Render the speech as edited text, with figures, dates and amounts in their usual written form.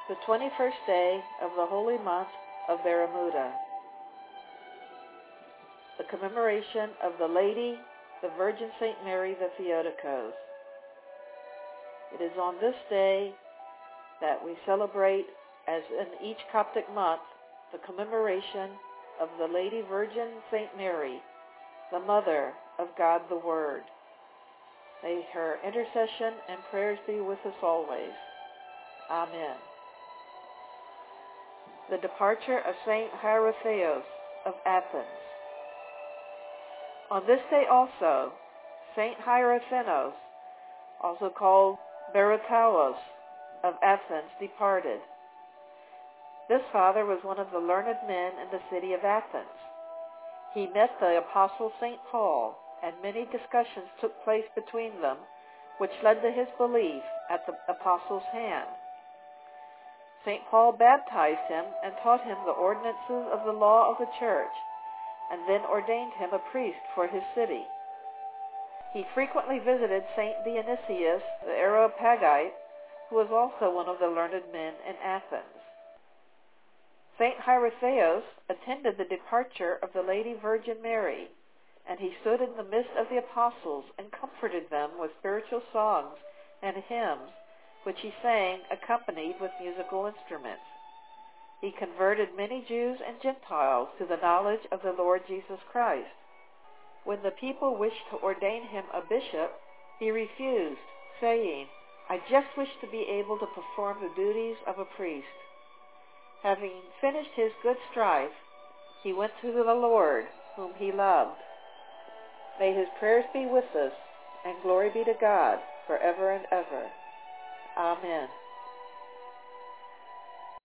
the 21st day of the holy month of Baramuda, the commemoration of the Lady, the Virgin St. Mary the Theotokos. It is on this day that we celebrate, as in each Coptic month, the commemoration of the Lady Virgin St. Mary, the Mother of God the Word. May her intercession and prayers be with us always. Amen. The departure of St. Hierotheos of Athens. On this day also, St. Hierotheos, also called Barataulos of Athens, departed. This father was one of the learned men in the city of Athens. He met the apostle St. Paul, and many discussions took place between them, which led to his belief at the apostle's hand. St. Paul baptized him and taught him the ordinances of the law of the church, and then ordained him a priest for his city. He frequently visited St. Dionysius the Areopagite, who was also one of the learned men in Athens. St. Hierotheos attended the departure of the Lady Virgin Mary, and he stood in the midst of the apostles and comforted them with spiritual songs and hymns, which he sang accompanied with musical instruments. He converted many Jews and Gentiles to the knowledge of the Lord Jesus Christ. When the people wished to ordain him a bishop, he refused, saying, "I just wish to be able to perform the duties of a priest." Having finished his good strife, he went to the Lord, whom he loved. May his prayers be with us, and glory be to God forever and ever. Amen.